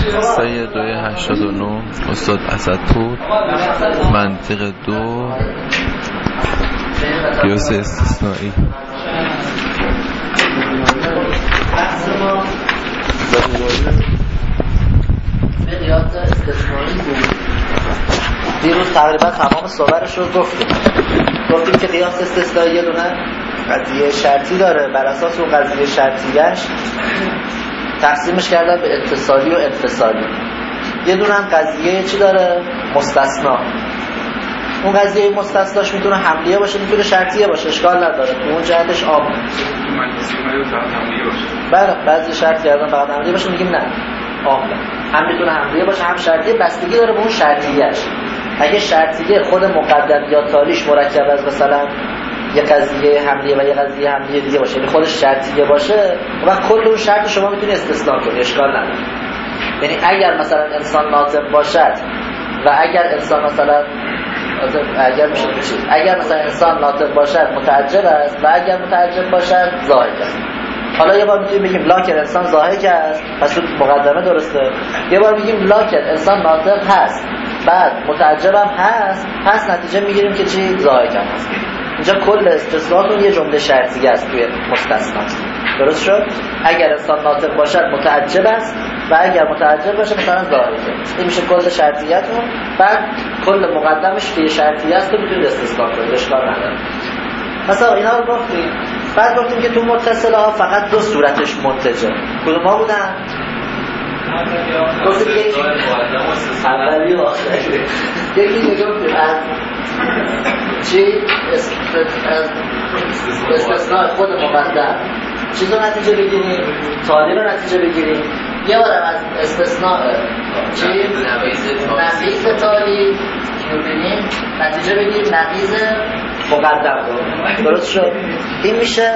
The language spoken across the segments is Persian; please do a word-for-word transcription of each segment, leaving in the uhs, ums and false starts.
سه دوی هشتاد و نه استاد اسدپور. منطق دو قیاس استثنایی. قیاس استثنایی بود. دیروز تقریبا تمام صحبتش رو گفتیم. گفتیم که قیاس استثنایی یه دونه قضیه شرطی داره، بر اساس اون قضیه شرطیش تقسیمش کردن به اتصالی و انفصالی. یه دونه هم قضیه چی داره؟ مستثنا. اون قضیه مستثناش میتونه حملیه باشه، میتونه شرطیه باشه، اشکال نداره. اون جهتش عامه. بله، بعضی شرط کردن فقط حملیه باشه، میگیم نه، عامه. هم میتونه حملیه باشه هم شرطیه، بستگی داره به اون شرطیه‌اش. اگه شرطیه خود مقدم یا تالیش مرکب از مثلا یه قضیه حملیه و یه قضیه حملیه دیگه باشه، یعنی خودش شرطیه باشه، و کل اون شرط شما میتونی استثنا کنی، اشکال نداره. یعنی اگر مثلا انسان ناطق باشد و اگر انسان مثلا اگر میشه چی اگر مثلا انسان ناطق باشد متعجب است و اگر متعجب باشد ضاحک است. حالا یه بار میتونیم بگیم لاکن انسان ضاحک است، پس اون مقدمه درسته. یه بار میگیم لاکن انسان ناطق هست بعد متعجب هم هست، پس نتیجه میگیریم که چی؟ ضاحک هم هست. اینجا کل استثناءتون یه جمله شرطیه است توی مستثنا. درست شد؟ اگر انسان ناطق باشد متعجب است و اگر متعجب باشه مثلا ضاحکه. این میشه کل شرطیتون. بعد کل مقدمش که یه شرطیه است رو میتونید استثناء کنید، اشکال نداره. مثلا اینا رو گفتیم. بعد گفتیم که تو متصله ها فقط دو صورتش منتجه. کدوم ها بودن؟ گفتیم که اولی و آخری. یکی که گفتیم از چی؟ استثناء خود مقدم چیز رو نتیجه بگیریم، تالی رو نتیجه بگیریم. یه بارم از استثناء چی؟ نقیض تالی که بگیریم نتیجه بگیریم نقیض مقدم رو. درست شد؟ این میشه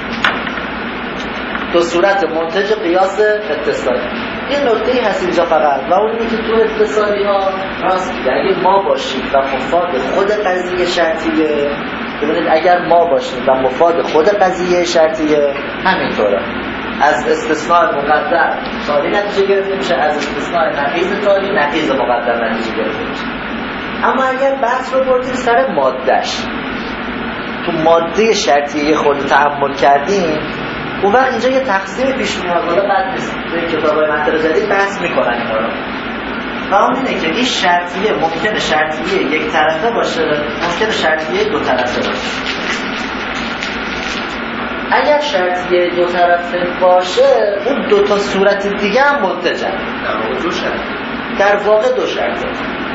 دو صورت منتج قیاس اتصالی. یه نکته‌ای هست اینجا فقط، و اون اینه که تو اتصالی ها راست میگه اگه ما باشیم و مفاد خود قضیه شرطیه، ببینید اگر ما باشیم و مفاد خود قضیه شرطیه همینطوره. از استثناء مقدم تالی نتیجه گرفته میشه، از استثناء نقیض تالی نقیض مقدم نتیجه گرفته میشه. اما اگر بحث رو بردیم سر مادهش، تو ماده شرطیه خود تأمل کردیم، اون وقت اینجا یه تقسیم پیش میاد. حالا بعد نیست توی کتابای منطق جدید بحث میکنن اینا رو. و اون اینه که این شرطیه ممکنه شرطیه یک طرفه باشه، ممکنه شرطیه دو طرفه باشه. اگر شرطیه دو طرفه باشه اون دو تا صورت دیگه هم منتجن. در واقع دو شرط در واقع دو شرطه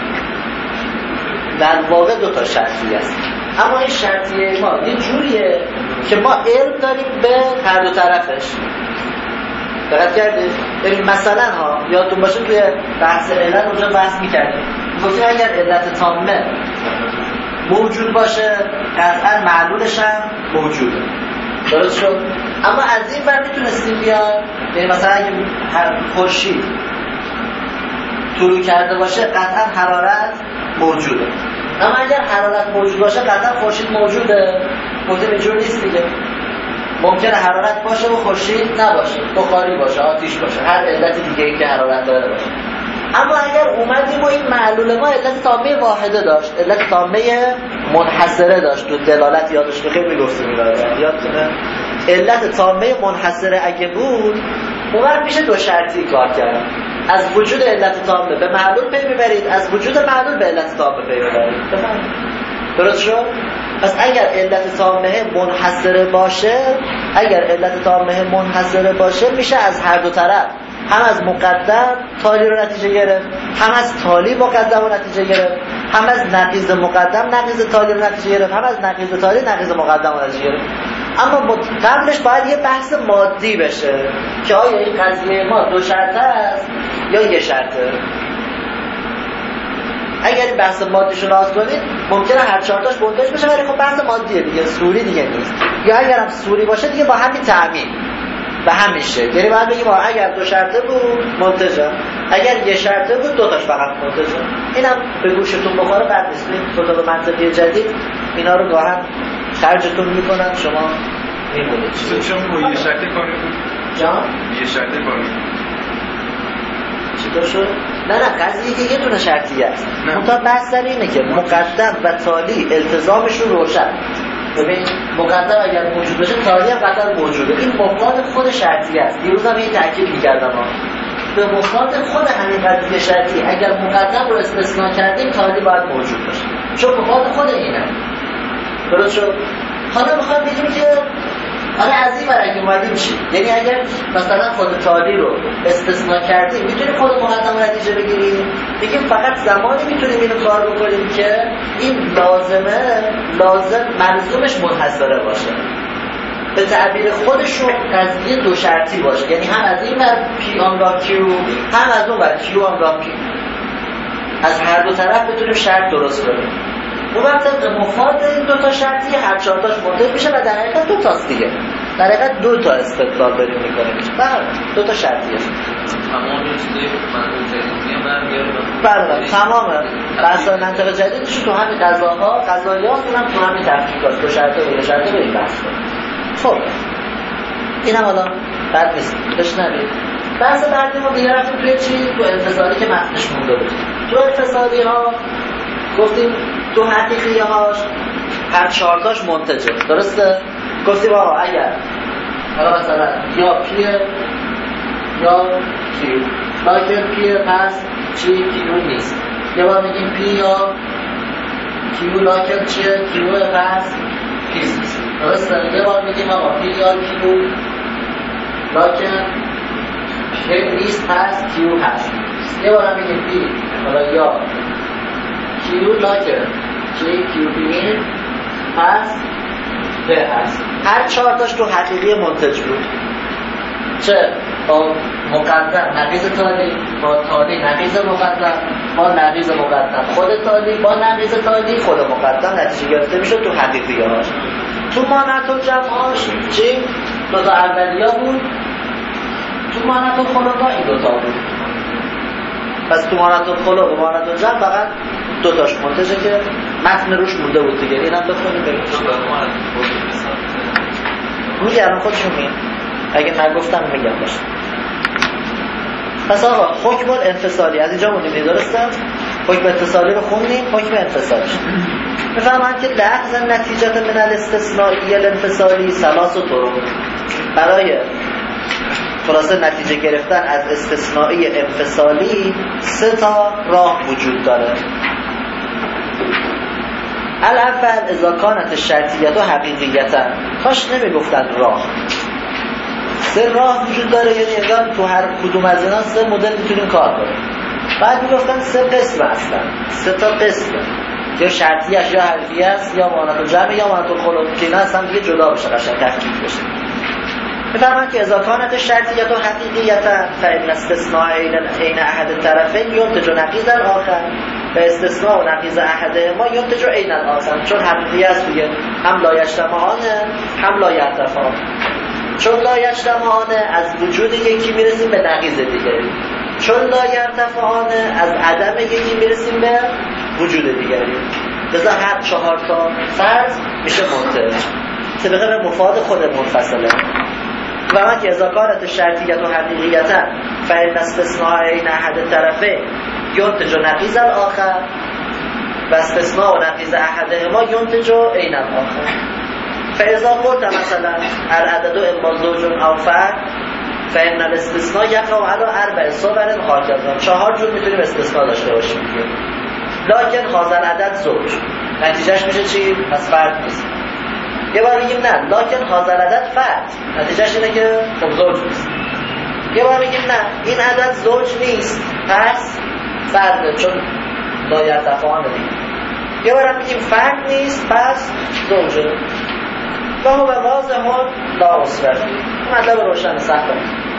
در واقع دو تا شرطیه است. اما این شرطیه ما یه جوریه که ما علم داریم به هر دو طرفش. دقت کردید؟ ببین مثلا ها یادتون باشه توی بحث علت اونجا بحث می‌کردیم. گفتیم اگر علت تامه موجود باشه قطعا معلولش هم موجوده. درست شد؟ اما از این ور میتونستیم بیان، یعنی مثلا اگه خورشید طلوع کرده باشه قطعا حرارت موجوده. اما اگر حرارت موجود باشه قطعا خورشید موجوده. گفتیم اینجور نیست دیگه. ممکنه حرارت باشه و خورشید نباشه، بخاری باشه، آتش باشه، هر علت دیگه ای که حرارت داره باشه. اما اگر اومدیم و این معلول ما علت تامه واحده داشت، علت تامه منحصره داشت، تو دلالت یادش بخیر میگفتیم اینا، یادتونه؟ علت تامه منحصره اگه بود اون وقت میشه دو شرطی کار کرد. از وجود علت تامه به معلول پی میبرید، از وجود معلول به علت تامه پی میبرید. بفهمید؟ درست شد؟ پس اگر علت تامه منحصره باشه، اگر علت تامه منحصره باشه میشه از هر دو طرف، هم از مقدم تالی رو نتیجه گرفت، هم از تالی مقدم رو نتیجه گرفت، هم از نقیض مقدم نقیض تالی رو نتیجه گرفت، هم از نقیض تالی نقیض مقدم رو نتیجه گرفت. اما قبلش باید یه بحث مادی بشه که آیا این قضیه ما دو شرطه است یا یه شرطه. اگر این بحث مادیش رو راست کنید ممکنه هر چهارتاش منتج بشه، ولی خب بحث مادیه دیگه، سوری دیگه نیست. یا اگر هم سوری باشه دیگه با همین تعمیم به همین شکل، یعنی باید بگیم اگر دو شرطه بود منتجه، اگر یه شرطه بود دو تاش فقط منتجه. اینم به گوشتون بخوره بد نیست. کتاب منطقی جدید اینا رو گاهن خرجتون میکنن، شما میمونید. شما یه شرطه کار میکنید؟ جان؟ یه شرطه کار میکنید؟ چی درسته؟ نه نه قضیه که یه دونه شرطیه است. منتها بحث در اینه که مقدم و تالی التزامشون روشن. ببین مقدم اگر موجود باشه تالی هم قطعا موجوده. این مفاد خود شرطیه است. دیروز هم این تاکید می‌کردم ها. به مفاد خود همین قضیه شرطی اگر مقدم رو استثناء کردیم تالی باید موجود باشه. چون مفاد خود اینه. درست شد؟ حالا می‌خوام بگیم که حالا از این برای اومدیم چی؟ یعنی اگر مثلا خود تالی رو استثناء کردیم میتونیم خود مقدم نتیجه بگیریم. بگیم فقط زمانی میتونیم اینو کار بکنیم که این لازمه لازم ملزومش منحصره باشه. به تعبیر خودشون قضیه دو شرطی باشه. یعنی هم از این بر پی آنگاه کیو هم از اون بر کیو آنگاه پی. از هر دو طرف بتونیم شرط درست کنیم. اون وقت مفاد این دو تا شرطی هر چهار تاش منتهی میشه و در حقیقت دو تاست دیگه. در حقیقت دو تا استدلال داریم میکنیم. بله دو تا شرطیه. تمام چیزایی که منطق جدیدی برمیاره. بله تمام بحث منطق جدیدش تو همین قضاها قضایات اونم تو همین تفکیکات دو شرطه و یه شرطه بریم بحث کنیم. خب اینم حالا بد نیست. بشنوید. بحث بعدی ما دیگه رفتیم توی چی؟ تو انفصالی که متنش مونده بود. تو انفصالی ها گفتیم تو حقیقی هاش هر چهارتاش منتجه. درسته؟ گفتیم آقا اگر حالا مثلا یا پیه یا کیو لاکن پیه پس چی کیو نیست. یه بار میگیم پی یا کیو لاکن چیه کیو پس پیست. درسته؟ یه بار میگیم آقا پی یا کیو لاکن پی نیست پس کیو هست. یه بار میگیم پی حالا یا کیو لاکن چی کیو پی پس به هست. هر چهارتاش تو حقیقی منتج بود. چه با مقدم نقیض تالی با تالی نقیض مقدم با نقیض مقدم خود تالی با نقیض تالی خود مقدم نتیجه گرفته میشه تو حقیقی هاش. تو مانعت و جمعاش چی؟ دو تا اولیا بود. تو مانعت و خلقا این دو تا بود. پس تو مانعت و خلق و مانعت و جمع فقط دو تاش منتجه که متن روش مونده بود دیگه. اینم بخونیم بریم میگه الان خودشون میگن اگه نگفتم میگم باشه. پس آقا حکم الانفصالی از اینجا موندیم درسته؟ حکم اتصالی رو خوندیم. حکم انفصالی میفهمن که لحظ نتیجه من الاستثنائی الانفصالی ثلاث طرق. برای خلاصه نتیجه گرفتن از استثنائی انفصالی سه تا راه وجود داره. الاول اذا کانت الشرطیت و حقیقیتا. کاش نمیگفتن راه. سه راه وجود داره. یعنی اگر تو هر کدوم از اینا سه مدل میتونیم کار کنیم. بعد میگفتن سه قسم هستن. سه تا قسم. یا شرطیش یا حقیقی است یا مانعت الجمع یا مانعت الخلق که اینا اصلا دیگه جدا بشه قشنگ تفکیک بشه. میفهمن که اذا کانت الشرطیت و حقیقیتا فإن استثناء عین احد الطرفین ينتج نقیض الاخر و استثناء و نقیض احدهما ينتج عین الاخر. چون حقیقی است دیگه هم لا یجتمعان هم لا یرتفعان. چون لا یجتمعان از وجود یکی میرسیم به نقیض دیگری. چون لا یرتفعان از عدم یکی میرسیم به وجود دیگری. لذا هر چهار تا فرض میشه منتج طبقه به مفاد خود منفصله. و من که اذا کانت الشرطیت و حقیقیتا فإن استثناء عین احد الطرفین ينتج نقیض الاخر و استثناء و نقیض احدهما ينتج عین الاخر. فاذا قلت مثلا العدد اما زوج او فرد فإن الاستثناء یقع علی اربع صور هكذا. چهار جور میتونیم استثناء داشته باشیم دیگه. لکن هذا العدد زوج نتیجهش میشه چی؟ پس فرد نیست. یه بار میگیم نه لکن هذا العدد فرد نتیجهش اینه که خب زوج نیست. یه بار میگیم نه این عدد زوج نیست پس فرده چون لا یرتفعان دیگه. یه بار میگیم فرد نیست پس زوجه. و هو واضح لا اصرفی. مطلب روشن سخت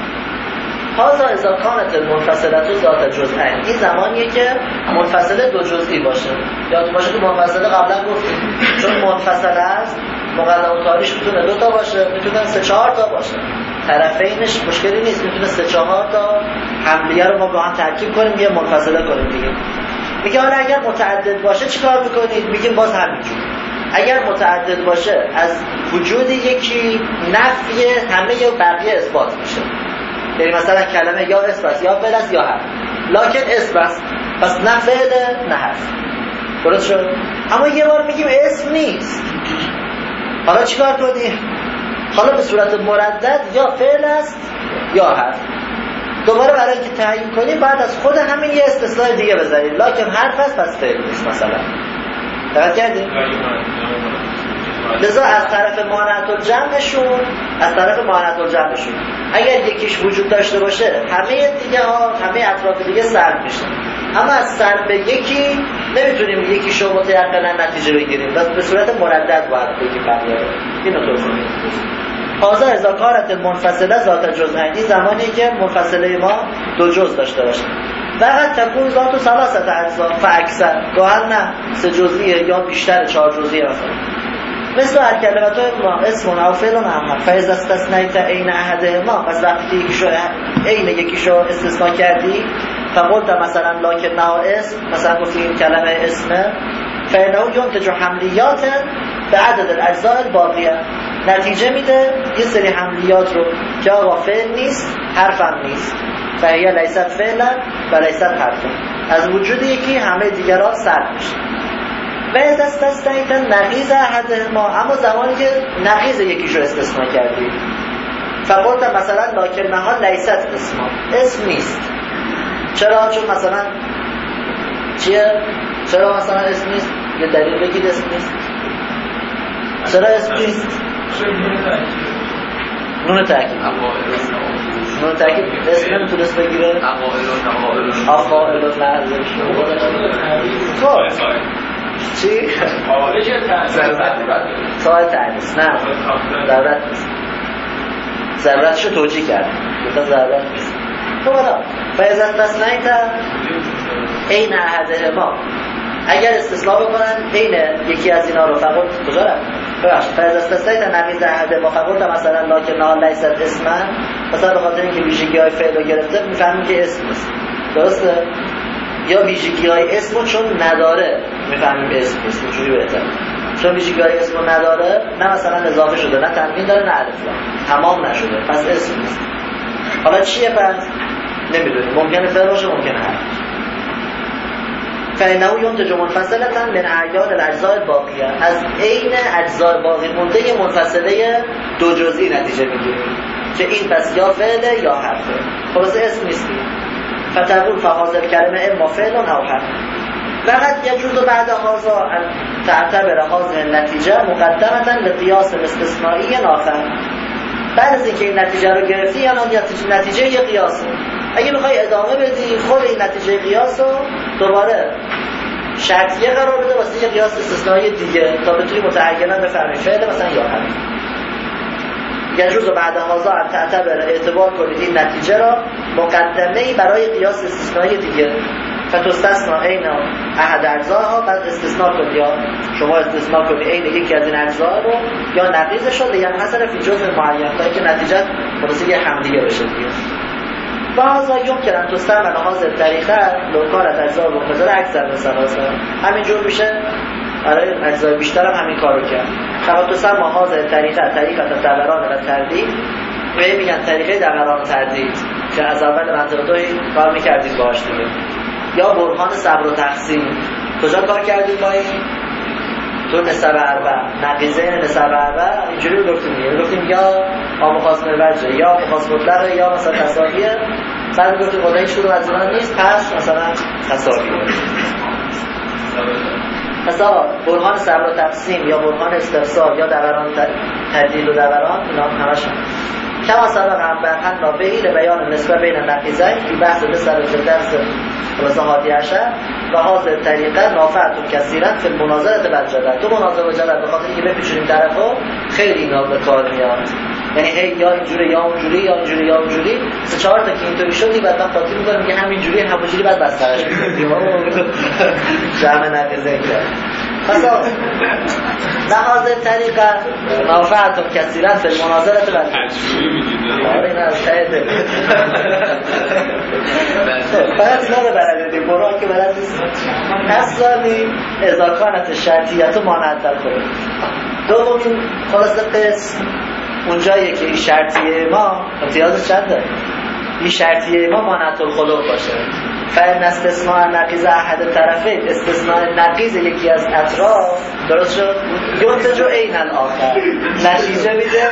هذا اذا كانت المنفصله ذات جزئین. این زمانیه که منفصله دو جزئی باشه. یادتون باشه که منفصله قبلا گفتیم چون منفصله است مقدم و تالیش میتونه دو تا باشه میتونه سه چهار تا باشه. طرفینش مشکلی نیست میتونه سه چهار تا حملیه رو ما با هم ترکیب کنیم یه منفصله کنیم دیگه. میگه حالا اگر متعدد باشه چیکار میکنید؟ میگیم باز همینجور. اگر متعدد باشه از وجود یکی نفی همه یا بقیه اثبات میشه. یعنی مثلا کلمه یا اثبات یا بلس یا هم لکن اسم است، پس نه فعل نه حرف. درست شد؟ اما یه بار میگیم اسم نیست، حالا چیکار کنیم؟ حالا به صورت مردد یا فعل است یا حرف. دوباره برای اینکه تعیین کنیم بعد از خود همین یه استثناء دیگه بذاریم، لکن حرف است پس فعل نیست مثلا. دقت کردیم؟ لذا از طرف مانعت الجمعشون از طرف مانعت الجمعشون اگر یکیش وجود داشته باشه همه دیگه ها همه اطراف دیگه سلب میشن، اما از سلب یکی نمیتونیم یکیشو متيقنا نتیجه بگیریم، بس به صورت مردد باید بگیم بقیه رو. اینو توضیح میدیم. حاضر اذا کارت المنفصله ذات جزئین، زمانی که منفصله ما دو جزء داشته باشه. فقط تکون ذات ثلاثه اجزا فاکثر، گاهن نه سه جزئیه یا بیشتر چهار جزئیه مثلا. مثل هر کلمتو ما اسم او فعل و هم فاذا استثنیت عین احدهما، پس وقتی یکیشو عین یکیشو استثناء کردی فقلت مثلا لکن نه اسم، مثلا گفتی این کلمه اسمه، فانه ینتج حملیات به عدد الاجزاء الباقیه، نتیجه میده یه سری حملیات رو که آقا فعل نیست حرفم نیست، فهیه لیست فعلا و لیست حرفا، از وجود یکی همه دیگران سلب میشه. و از استثنیت نقیض احدهما، اما زمانی که نقیض یکیشو استثناء کردی فقلت مثلا لکن نها لیست اسم، اسم نیست. چرا؟ چون مثلا چیه؟ چرا مثلا اسم نیست؟ یه دلیل بگید اسم نیست. چرا اسم نیست؟ نون تأکید. نون تأکید اسم نمیتونست بگیره؟ افاعل و لحظه خب چی؟ سای تعنیس نه ضرورت نیست، ضرورتشو توجیه کرد گفتن ضرورت نیست. خب حالا فاذا استثنیت عین احدهما، اگر استثناء بکنن عین یکی از اینا رو فقط کجا رفت؟ ببخشید فاذا استثنیت نقیض احدهما فقط مثلا لکن نه لیست اسما، مثلا به خاطر اینکه ویژگی‌های فعل رو گرفته میفهمیم که اسم نیست. درسته؟ یا ویژگی‌های اسمو چون نداره میفهمیم اسم نیست. اینجوری بهتره، چون ویژگی‌های اسمو نداره، نه مثلا اضافه شده نه تنوین داره نه الف لام، تمام نشده، پس اسم نیست. حالا چیه پس؟ نمیدونیم، ممکنه فعل باشه ممکنه حرف. فإنه ينتج منفصلة من أعیان الأجزاء الباقیه، از عین اجزای باقی مونده منفصله دو جزئی نتیجه میگیریم که این پس یا فعل یا حرفه. خلاص اسم نیست. فتقول فهذا الكلمه اما فعل او حرف. فقط يجوز بعد هذا ان تعتبر هذه النتیجه مقدمه لقیاس الاستثنائي آخر. بعد از اینکه این نتیجه رو گرفتی یا نتیجه یه قیاسه، اگه میخوای ادامه بدی خود این نتیجه قیاس رو دوباره شرطیه قرار بده واسه یه قیاس استثنایی دیگه تا بتونی متعیناً بفهمی فعل مثلا یا حرف. یجوز بعد هذا ان تعتبر اعتبار کنید این نتیجه را مقدمه‌ای برای قیاس استثنایی دیگه، فتستثنا عین احد اجزاها، بعد استثناء کنید یا شما استثناء کنید عین یکی از این اجزا رو یا نقیضش رو، یعنی حسن فی جزء معین تا اینکه نتیجه خلاص یه هم دیگه بشه دیگه. بعضا یمکن ان تستعمل هذه الطریقه لو کانت اجزاء مقدار اکثر مثلا همینجور میشه برای اجزای بیشتر هم همین کارو کرد. فقط تسمى هذه طریقه طریقه دوران و تردید، و میگن طریقه دوران و تردید که از اول منطقه دوی کار میکردید باش دیگه. یا برهان صبر و تقسیم، کجا کار کردید با این؟ تو نسب اربع، نقیضه نسب اربع اینجوری رو گفتیم دیگه، گفتیم یا آمخاص مروجه یا آمخاص مطلقه یا مثلا تساویه، بعد گفتیم خدا هیچ کدوم از اینا نیست پس مثلا تساویه. مثلا برهان صبر و تقسیم یا برهان استفسار یا دوران تردید و دوران، اینا همش کما سبق هم برهن نابهی لبیان نسبه بین نقیضین که بحث بسر درس خلاصه هادی عشر و حاضر طریقه نافعتون کثیرا فی المناظرت بالجدل. تو مناظره و جدل به خاطر اینکه بپیچونیم طرفو خیلی اینا به کار میاد، یعنی هی یا اینجوری یا اونجوری یا اینجوری یا اونجوری، سه چهار تا که اینطوری شدی بعد من خاطر می‌کنم که همینجوری همونجوری بعد بسترش می‌کنیم جمع نقیضه کرد. مثلا نهاز طریقه نافعتون کثیرا فی المناظرت بالجدل. آره نه شاید فقط اینا رو بلدیدیم، برای که بلد نیست اصلاًی اضافانت شرطیت و مانعت در خود. دومین خلاصه قسم اونجاییه که این شرطیه ما امتیاز چند داره؟ این شرطیه ما مانعت الخلق باشه. فإن استثناء نقیض احد طرفین، استثناء نقیض یکی از اطراف درست شد ینتج عین الاخر، نتیجه میده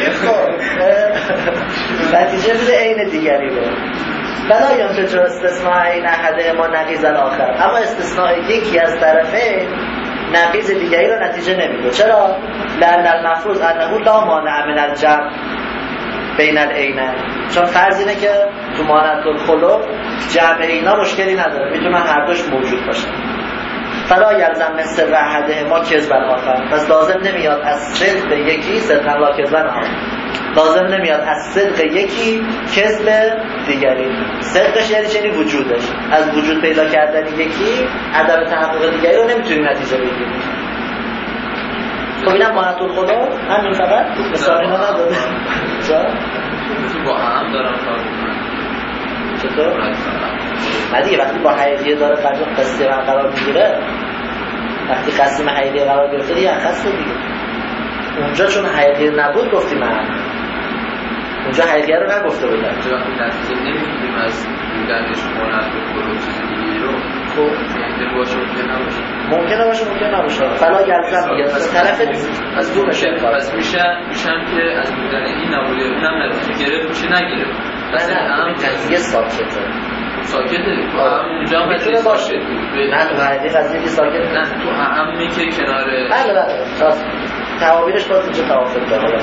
نتیجه میده عین دیگری رو. بلا ینتج استثناء عین احدهما نقیض الاخر، اما استثناء یکی از طرفین نقیض دیگری رو نتیجه نمیده. چرا؟ لأن المفروض انه لا مانع من الجمع بین العینین، چون فرض اینه که تو مانعت الخلق جمع اینا مشکلی نداره، میتونه هر دوش موجود باشه. فلا یلزم من صدق احدهما کذب الاخر، پس لازم نمیاد از صدق یکی صدق لا کذب آخر، لازم نمیاد از صدق یکی کذب دیگری. صدقش یعنی چنین وجودش، از وجود پیدا کردن یکی عدم تحقق دیگری رو نمیتونیم نتیجه بگیریم. خب اینم مانعت الخلق همین فقط مثال اینا نداره. چرا؟ با هم دارم کار میکنم. چطور؟ نه دیگه وقتی با حقیقیه داره فرض قصه من قرار میگیره، وقتی قسم حقیقیه قرار گرفته دیگه خاصه دیگه. اونجا چون حقیقیه نبود گفتیم من اونجا حقیقیه رو نگفته بودن. چرا که نتیجه نمیگیریم از بودنش مانعت الخلق چیز دیگه رو. خب ممکنه باشه ممکنه نباشه. ممکنه باشه ممکنه نباشه. فلا یلزم میگه از طرف از دو میشه. پس میشه میشم که از بودن این نبوده اونم نتیجه گرفت میشه نگرفت. نه نه قضیه ساکته. ساکته دیگه. اونجا هم میتونه باشه. نه تو حقیقت قضیه که ساکت نه تو اهمی که کنار بله بله راست. تعابیرش باز اینجا توافق داره.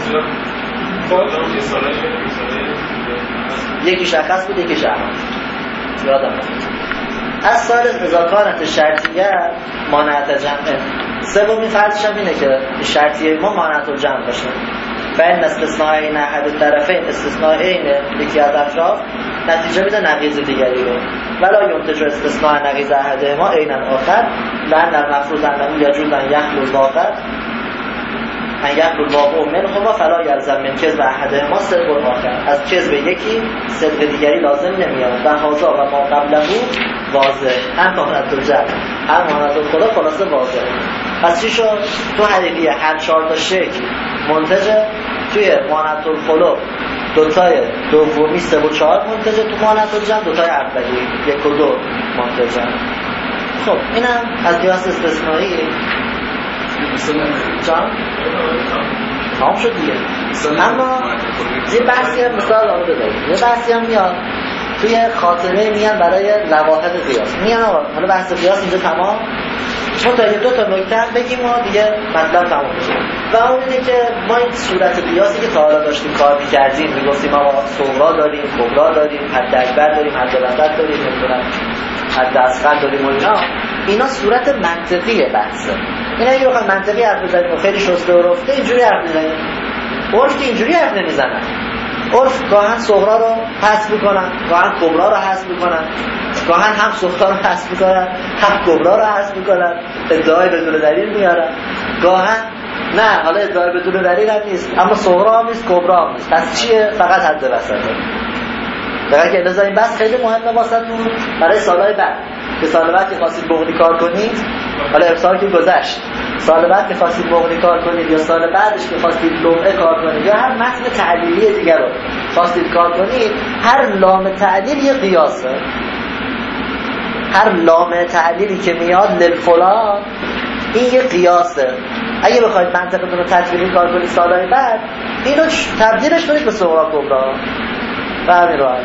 یکی شخص بود یکی شهر. یادم از سال اذا کانت شرطیه مانعت جمعه. سومین فرضش هم اینه که شرطیه ما مانعت الجمع باشه. فإن استثناء عین احد الطرفین، استثناء عین یکی از اطراف نتیجه میده نقیض دیگری رو. ولا ینتج استثناء نقیض احدهما عین الاخر، لأن المفروض انه یجوز ان یخلو الواقع ان یخلو الواقع منهما فلا یلزم من کذب احدهما صدق الاخر. از کذب یکی صدق دیگری لازم نمیاد. و هذا و ما قبله واضح، هم مانعت الجمع هم مانعت الخلق خلاصه واضح. پس چی شد؟ تو حقیقیه هر چهار تا شکل منتجه، توی مانعت الخلق دوتای دومی سه و چهار منتجه، تو مانعت الجمع دوتای اولی یک و دو منتجه. خب اینم از قیاس استثنایی جان تمام شد دیگه. اما یه بحثی هم مثال آن بدهید، یه بحثی هم میاد توی خاطره میان برای لواحق قیاس میان. حالا بحث قیاس اینجا تمام. ما تا یه دو تا نکته هم بگیم و دیگه مطلب تمام بشه. و اون اینه که ما این صورت قیاسی که تا حالا داشتیم کار می‌کردیم، میگفتیم ما صغرا داریم، کبرا داریم، حد اکبر داریم، حد وسط داریم، نمیدونم حد اصغر داریم و اینا اینا صورت منطقی بحثه. اینا اگه بخوام منطقی حرف بزنیم و خیلی شسته و رفته اینجوری حرف بزنیم، عرف که اینجوری حرف نمیزنن. عرف گاهن صغرا رو حذف میکنن، گاهن کبرا رو حذف میکنن، گاهن هم صغرا رو حذف میکنن هم کبرا رو حذف میکنن، ادعای بدون دلیل میارن. گاهن نه حالا ادعای بدون دلیل هم نیست، اما صغرا هم نیست کبرا هم نیست. پس چیه؟ فقط حد وسطه. درک که لذا این بحث خیلی مهمه واسهتون برای سالهای بعد. که سال بعد که خواستید بغلی کار کنید، حالا ارسال که گذشت، سال بعد که خواستید بغلی کار کنید یا سال بعدش که خواستید لمعه کار کنید یا هر متن تعلیلی دیگر رو خواستید کار کنید، هر لام تعلیل یه قیاسه. هر لام تعلیلی که میاد للفلان این یه قیاسه. اگه بخواید منطقتون رو تطبیقی کار کنید سالهای بعد، اینو تبدیلش کنید به صغرا کبرا و همین راحت.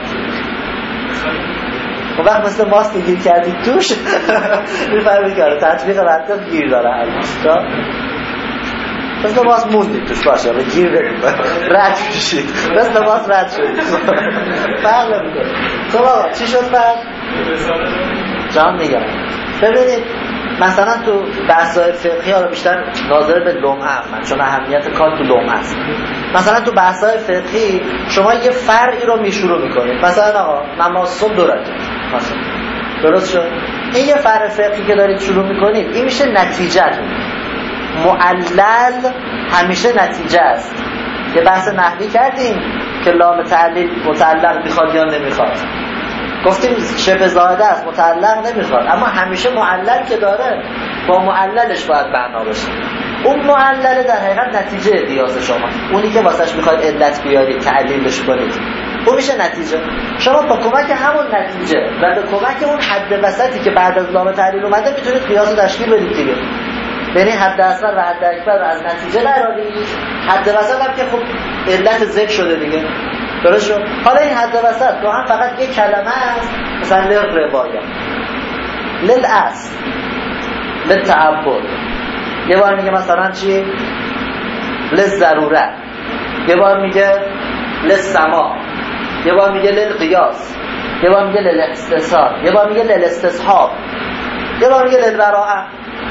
اون وقت مثل ماست گیر کردید توش میفهمید که تطبیق منطق گیر داره هر مثل ماست موندید توش باشه به گیر برید رد میشید مثل ماست رد شدید فرق نمیکنه. خب آقا چی شد بعد؟ جان میگم ببینید مثلا تو بحث‌های فقهی ها رو بیشتر ناظر به لمعه هم چون اهمیت کار تو لمعه است. مثلا تو بحث‌های فقهی شما یه فرعی رو میشروع میکنید، مثلا آقا نماز صبح دو رکعت مثلا درست شد، این یه فرع فقهی که دارید شروع میکنید این میشه نتیجه‌تون. معلل همیشه نتیجه است. یه بحث نحوی کردیم که لام تعلیل متعلق میخواد یا نمیخواد، گفتیم شبه زاده است متعلق نمیخواد، اما همیشه معلل که داره با معللش باید بنا بشه. اون معلل در حقیقت نتیجه قیاس شما، اونی که واسش میخواید علت بیارید تعلیلش کنید اون میشه نتیجه. شما با کمک همون نتیجه و به کمک اون حد وسطی که بعد از لام تعلیل اومده میتونید قیاس رو تشکیل بدید دیگه. یعنی حد اصغر و حد اکبر رو از نتیجه درآورید، حد وسط هم که خب علت ذکر شده دیگه، درست شد. حالا این حد وسط تو هم فقط یک کلمه است، مثلا للروایه، للاصل، للتعبد، یه بار میگه مثلا چی؟ للضروره، یه بار میگه للسما، یه بار میگه للقیاس، یه بار میگه للاستثار، یه بار میگه للاستصحاب، یه بار میگه للبراءه،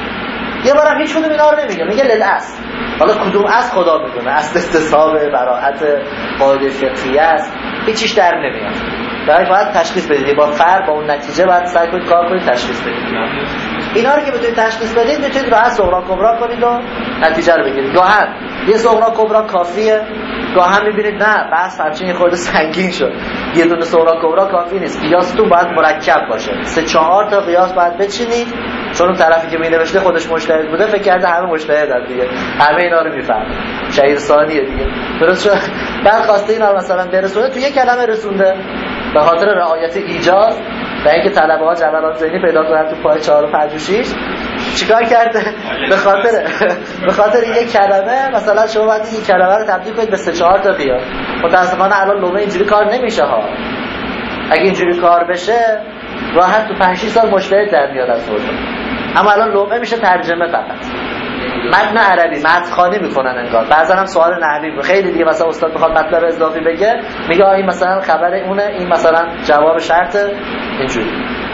یه بارم هیچ کدوم اینا رو نمیگه، میگه للاصل. حالا کدوم از خدا میدونه، اصل استصحاب، براءت، قاعده فقهیه است، هیچیش در نمیاد. در باید تشخیص بدید با فرق با اون نتیجه باید سعی کنید کار کنید تشخیص بدید. اینا رو که بتونید تشخیص بدید میتونید راحت صغرا کبرا کنید و نتیجه رو بگیرید. گاهن یه صغرا کبرا کافیه، گاهن میبینید نه بحث همچین یه خورده سنگین شد، یه دونه صغرا کبرا کافی نیست، قیاستون باید مرکب باشه، سه چهار تا قیاس باید بچینید، چون اون طرفی که مینوشته خودش مجتهد بوده فکر کرده همه مجتهدن دیگه، همه اینا رو میفهمه، شهید ثانیه دیگه، درست شد. بعد خواسته اینا رو مثلا برسونه تو یه کلمه رسونده، به خاطر رعایت ایجاز و اینکه طلبه ها جبلات ذهنی پیدا کنن تو پای چهار و پنج و شش، چیکار کرده؟ به خاطر به خاطر یک کلمه مثلا شما باید این کلمه رو تبدیل کنید به سه چهار تا قیاس. متأسفانه الان لومه اینجوری کار نمیشه ها. اگه اینجوری کار بشه راحت تو پنج شش سال مجتهد در میاد از حوزه. اما الان لومه میشه ترجمه فقط. متن عربی متن‌خوانی میکنن انگار. بعضا هم سوال نحوی خیلی دیگه، مثلا استاد میخواد مطلب اضافی بگه میگه این مثلا خبر اونه، این مثلا جواب شرط، اینجوری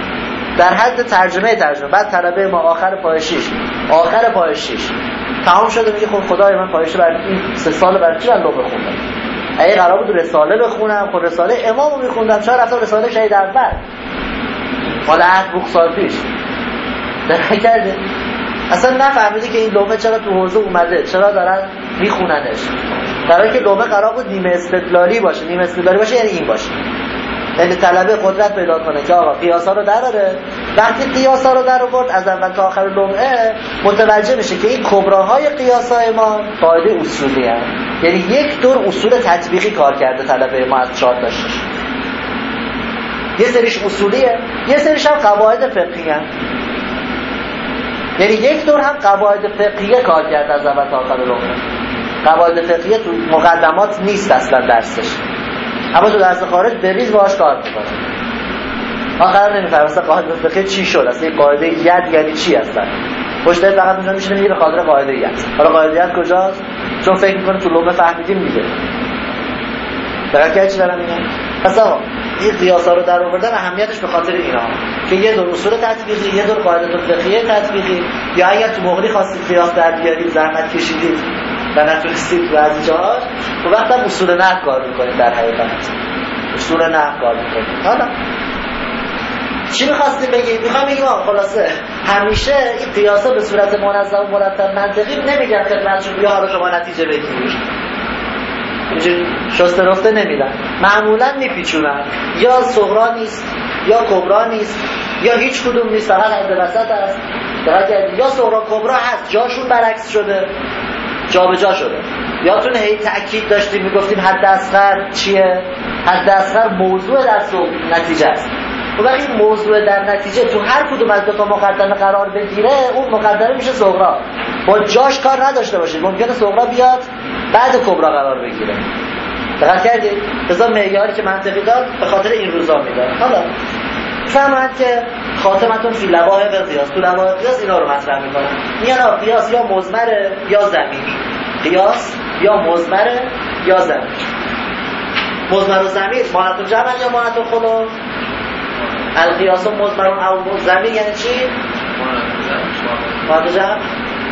در حد ترجمه ترجمه. بعد طلبه ما آخر پای شش آخر پای شش تمام شده میگه خب خدای من پای شش بعد این سه سال بعد چی من لومه خوندم، اگه قرار بود رساله بخونم خب رساله امامو میخوندم، چرا رفتم رساله شهید اول مال عهد بوق سال پیش در کرده. اصلا نفهمیده که این لومه چرا تو حوزه اومده، چرا دارن میخوننش، در حالی که لومه قرار بود نیمه استدلالی باشه. نیمه استدلالی باشه یعنی این باشه، یعنی طلبه قدرت پیدا کنه که آقا قیاسا رو دراره، وقتی قیاسا رو در آورد از اول تا آخر لومه متوجه میشه که این کبراهای قیاسای ما قاعده اصولی هست، یعنی یک دور اصول تطبیقی کار کرده طلبه ما از چهار تا شش. یه سریش اصولیه، یه سریش هم قواعد فقهیه، یعنی یک دور هم قواعد فقهیه کار کرده از اول تا آخر لومه. قواعد فقهیه تو مقدمات نیست اصلا درسش، اما تو درس خارج بریز باهاش کار میکنه. آخر نمیفهمه اصلا قاعده فقهیه چی شد، اصلا این قاعده ید یعنی چی اصلا. مجتهد فقط اونجا میشینه میگه به خاطر قاعده ید. حالا قاعده ید کجاست؟ چون فکر میکنه تو لومه فهمیدیم دیگه. درک چی دارم میگم؟ پس آقا این قیاسا رو در آوردن اهمیتش به خاطر اینا که یه دور اصول تطبیقی، یه دور قاعده فقهیه تطبیقی، یا اگر تو مغری خواستید قیاس در بیارید زحمت کشیدید و نتونستید بعضی جاهاش، تو وقتا اصول نحو کار میکنید، در حقیقت اصول نحو کار میکنید. حالا چی می‌خواستیم بگیم؟ می‌خوام بگیم خلاصه همیشه این قیاسا به صورت منظم و مرتب منطقی نمیگن خدمتشون بیا حالا شما نتیجه بگیرید، اینجوری شسته رفته نمیدن، معمولا میپیچونن، یا صغرا نیست یا کبرا نیست یا هیچ کدوم نیست، فقط حد وسط است. یا صغرا کبرا هست جاشون برعکس شده، جا به جا شده. یادتونه هی تأکید داشتیم میگفتیم حد اصغر چیه؟ حد اصغر موضوع درس و نتیجه است. و وقتی موضوع در نتیجه تو هر کدوم از دو تا مقدمه قرار بگیره، اون مقدمه میشه صغرا. با جاش کار نداشته باشید، ممکنه صغرا بیاد بعد کبرا قرار بگیره. دقت کردید؟ بذار معیاری که منطقی داد به خاطر این روزا میداد. حالا فهمند که خاتمتون فی لواحق قیاس، تو لواحق قیاس اینا رو مطرح میکنن. میگن قیاس یا مضمره یا ضمیر، قیاس یا مضمره یا ضمیر. مضمر و ضمیر مانعتون جمع یا مانعتون خلو؟ القیاس و مضمر و ضمیر یعنی چی؟ مانعتون جمع؟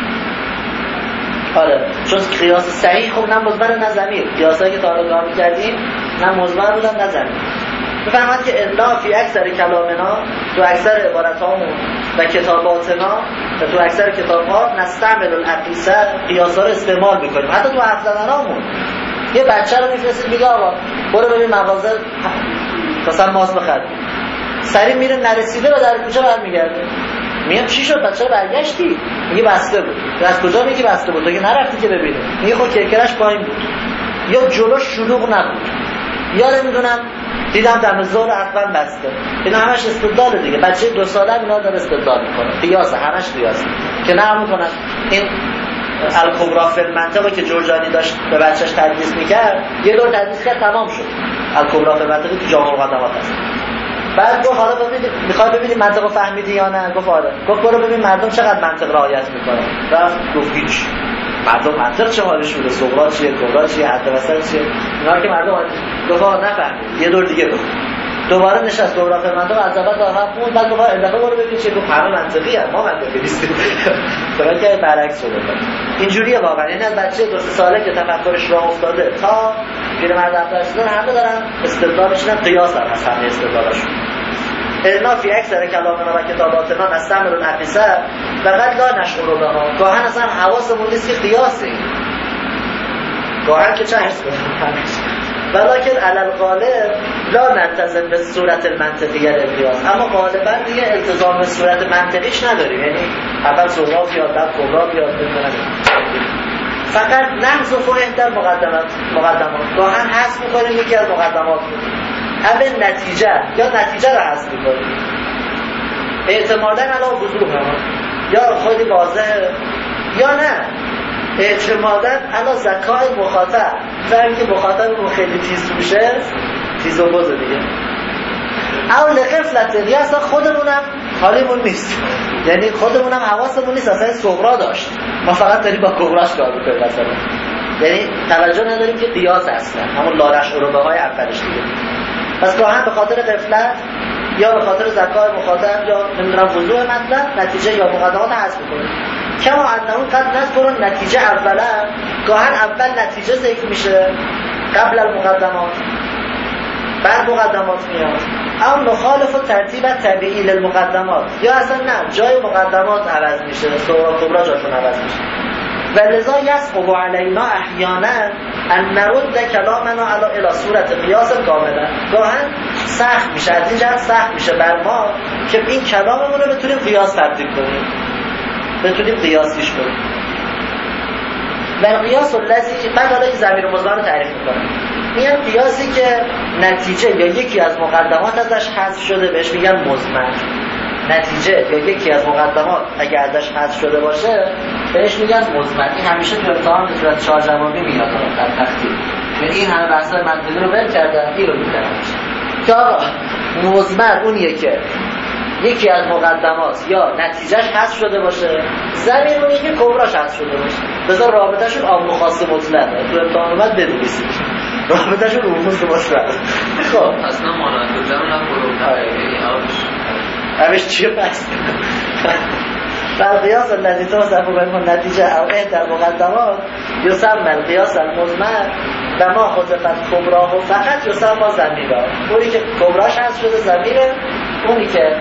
آره، چون قیاس صحیح خب نه مضمر نه ضمیر. قیاسایی که تا حالا کار می‌کردیم نه مضمر بودن نه ضمیر. بفهمند که الا فی اکثر کلامنا، تو اکثر عبارتامون و کتاباتنا و تو اکثر کتاب‌ها نستعمل الاقیسه، قیاس‌ها رو استعمال می‌کنیم. حتی تو حرف زدنامون یه بچه رو می‌فرستید میگه آقا برو ببین مغازه مثلا ماست بخر، سری میره نرسیده و در کوچه برمیگرده. میگم چی شد بچه رو برگشتی؟ میگه بسته بود. از کجا میگی بسته بود؟ تو که نرفتی که ببینی. میگه خب کرکرش پایین بود یا جلوش شلوغ نبود. یا نمیدونم دیدم دم ظهر حتما بسته. اینا همش استدلال دیگه. بچه دو ساله اینا داره استدلال میکنه. قیاسه، همش قیاسه. که نه میکنن این الکبرا فی المنطقه که جرجانی داشت به بچهش تدریس میکرد، یه دور تدریس کرد تمام شد. الکبرا فی المنطقه تو جامع مقدمات هست. بعد گفت حالا ببینید میخوای ببینید منطقو فهمیدی یا نه؟ گفت آره. گفت برو ببین مردم چقدر منطق رعایت میکنن. رفت گفت هیچ. مردم منطق چه حالش بوده؟ صغرا چیه، کبرا چیه، حد وسط چیه؟ اینا که مردم گفت نفهمید. یه دور دیگه گفت. دوباره نشست دوباره فر منطقه از اول تا آخر خوند. بعد گفت الدفعه برو ببین چیه. گفت همه منطقی هست، ما منطقی نیستیم. فقط که برعکس شده. اینجوریه واقعا. یعنی از بچه دو سه ساله که تفکرش راه افتاده تا پیرمرد افسر شدن همه دارن استدلال میشن، قیاس هم هست همه استدلالشون. انا فی اکثر کلامنا و کتاباتنا نستعمل الحدیث فقط لا نشعر بها. گاهن اصلا حواسمون نیست که قیاسه. گاهن که چه حس کنیم. ولکن علی الغالب لا نلتزم به صورت المنطقیه للقیاس. اما غالبا دیگه التزام به صورت منطقیش نداریم. یعنی اول صغرا بیاد بعد کبرا بیاد بکنیم. فقط نحذف احدى مقدمات مقدمات. گاهن حذف می‌کنیم یکی از مقدمات. اول نتیجه یا نتیجه رو حذف می‌کنیم. اعتمادا علی وضوح هم یا خیلی واضحه یا نه. اعتمادا علی ذکای مخاطب. فهمی که مخاطب خیلی تیز میشه، تیز و بزه دیگه. اول غفلت یا اصلا خودمونم حالیمون نیست. یعنی خودمونم حواسمون نیست اصلا صغرا داشت. ما فقط داریم با کبراش کار میکنیم مثلا. یعنی توجه نداریم که قیاس اصلا همون لارش عروبه های اولش دیگه. پس گاهن به خاطر غفلت یا به خاطر ذکای مخاطب یا نمیدونم وضوح مطلب نتیجه یا مقدمات حذف میکنیم. کما انه قد نذکر نتیجه اولا. گاهن اول نتیجه ذکر میشه قبل المقدمات، بعد مقدمات میاد. اما مخالف ترتیب طبیعی للمقدمات. یا اصلا نه، جای مقدمات عوض میشه، صغرا کبرا جاشون عوض میشه. ولذا یصعب علینا احیانا ان نرد کلامنا علی الی صورت قیاس کاملا. گاهن سخت میشه، از این جهت سخت میشه بر ما که این کلاممون رو بتونیم قیاس تبدیل کنیم، بتونیم قیاسیش کنیم. و قیاس الذی بعد حالا این ضمیر مضمر رو تعریف میکنم. میگن قیاسی که نتیجه یا یکی از مقدمات ازش حذف شده بهش میگن مضمر. نتیجه یا یکی از مقدمات اگه ازش حذف شده باشه بهش میگن مضمر. این همیشه تو امتحان به صورت چهار جوابی میاد در تخطیط. یعنی این همه بحث‌های منطقی رو ول کردن، این رو می‌ذارن که آقا مضمر اونیه که یکی از مقدمات یا نتیجهش حذف شده باشه، ضمیر اونیه که کبراش حذف شده باشه. بذار رابطه‌شون عام و خاص مطلقه. تو امتحان اومد بدونید رابطه‌شون عمومی مطلقه. خب اصلا مانند جمع نخورم اوش چیه پس؟ فالقیاس الذي توصف به النتیجه او احدى المقدمات یسمى القیاس المضمر و ما حذفت کبراه و فقط یسمى ضمیرا. اونی که کبراش حذف شده ضمیره، اونی که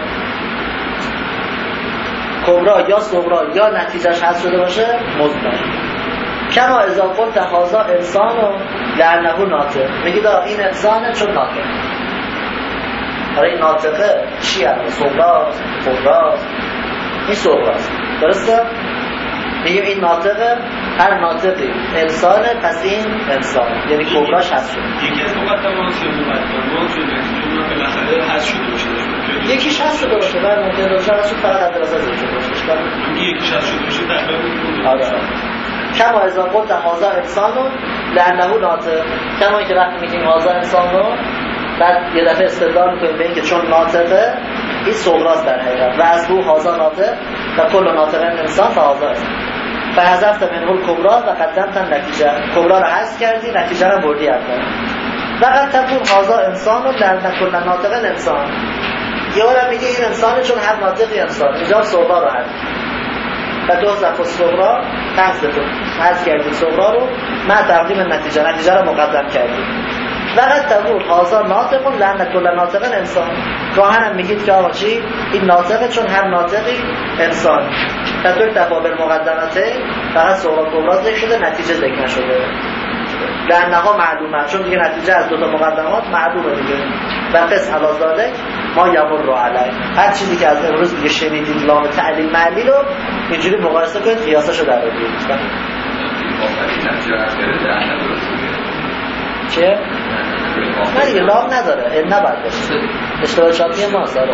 کبرا یا صغرا یا نتیجهش حذف شده باشه مضمر. کما اذا قلت هذا انسان لانه ناطق. میگید این انسانه چون ناطق. حالا این ناطقه چی هست؟ صغراست، کبراست. این صغراست، درسته؟ میگیم این ناطقه، هر ناطقی انسانه، پس این انسان یعنی کبراش هست شده. یکی از مقدمات یا مقدمات یا نتیجه بالاخره هست شده باشه. یکیش هست شده باشه، بعد ممکنه باشه هست شده فقط حد وسط شده باشه. یکیش هست شده باشه تقریبا. آره. کما اذا قلت هذا انسان لانه ناطق. کما اینکه وقتی میگیم هذا انسان بعد یه دفعه استدلال میکنیم به اینکه چون ناطقه این صغراست در حقیقت و از رو هازا ناطق و کل ناطقه انسان فهازا است. فحذفت منه الکبرا و قدمت نتیجه. کبرا رو حذف کردی، نتیجه رو بردی اول. و قد تکون هازا انسان و لأن کل ناطقه انسان. یه بار میگه این انسانه چون هر ناطقی انسان. اینجا صغرا رو حذف و دو ضعف صغرا حذف حذف کردی صغرا رو مع تقدیم نتیجه، نتیجه رو مقدم کردی. وقت تقول هازا ناطق لأن کل ناطق انسان. گاهن هم میگید که آقا چی؟ این ناطقه چون هر ناطقی انسان. تطور تفاوت مقدماته فقط صغرا کبرا ذکر شده، نتیجه ذکر نشده. لأنها معلومه، چون دیگه نتیجه از دو تا مقدمات معلومه دیگه. و قس علی ذلک ما یمر رو علی. هر چیزی که از امروز دیگه شنیدید لام تعلیل معنی رو اینجوری مقایسه کنید، قیاساشو در بیارید. آفرین نتیجه از کرده چه؟ نه دیگه لام نداره این نباید باشه اشتباه چاپی ما ساره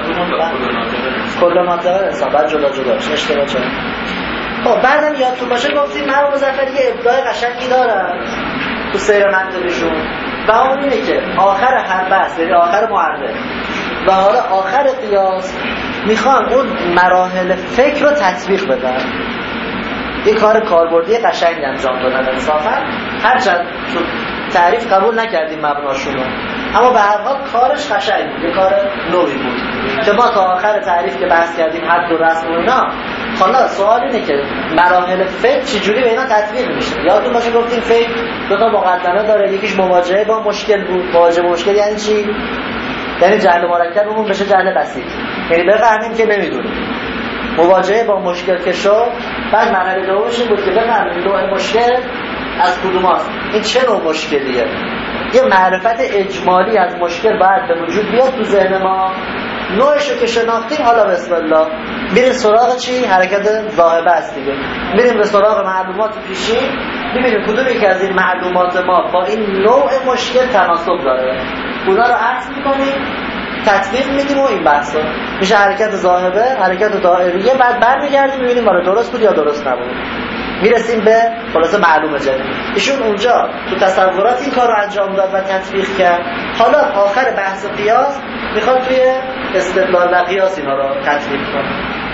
کل ناطقه انسان بعد جدا جداش اشتباه چاپی. خب بعدم یادتون باشه گفتیم مرحوم مظفری یه ابداع قشنگی دارن تو سیر منطقشون و اون اینه که آخر هر بحث یعنی آخر معرف و حالا آخر قیاس میخوان اون مراحل فکر رو تطبیق بدن، یه کار کاربردی قشنگ انجام دادن انصافا، هرچند تو تعریف قبول نکردیم مبناشون رو، اما به هر حال کارش قشنگ بود، یه کار نوعی بود که ما تا آخر تعریف که بحث کردیم حد و رسم و اینا. حالا سوال اینه که مراحل فکر چجوری به اینا تطبیق میشه. یادتون باشه گفتیم فکر دو تا مقدمه داره، یکیش مواجهه با مشکل بود. مواجهه مشکل یعنی چی؟ یعنی جهل مرکبمون بشه جهل بسیط، یعنی بفهمیم که نمیدونیم. مواجهه با مشکل که شد، بعد مرحله دومش این بود که بفهمیم نوع مشکل از کدوم است، این چه نوع مشکلیه. یه معرفت اجمالی از مشکل باید به وجود بیاد تو ذهن ما. نوعش رو که شناختیم حالا بسم الله میریم سراغ چی؟ حرکت ذاهبه است دیگه. میریم به سراغ معلومات پیشین، میبینیم کدوم یک از این معلومات ما با این نوع مشکل تناسب داره، اونا رو عطف میکنیم، تطبیق میدیم و این بحثا میشه حرکت ذاهبه، حرکت دائریه. بعد برمیگردیم میبینیم آره درست بود یا درست نبود، میرسیم به خلاصه معلومه جدید. ایشون اونجا تو تصورات این کار رو انجام داد و تطبیق کرد. حالا آخر بحث قیاس میخواد توی استدلال و قیاس اینا رو تطبیق کنه.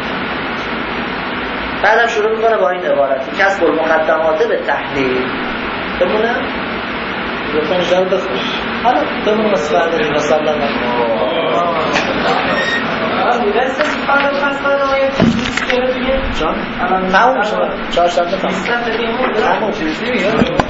بعدم شروع میکنه با این عبارت کسب المقدمات به تحلیل. بمونه لطفاً جلو بخون. حالا بمونه واسه بعد این وصل الله میرسه سپاره خستان آیه چیزی که دیگه جان تموم شد چهار شب تموم تموم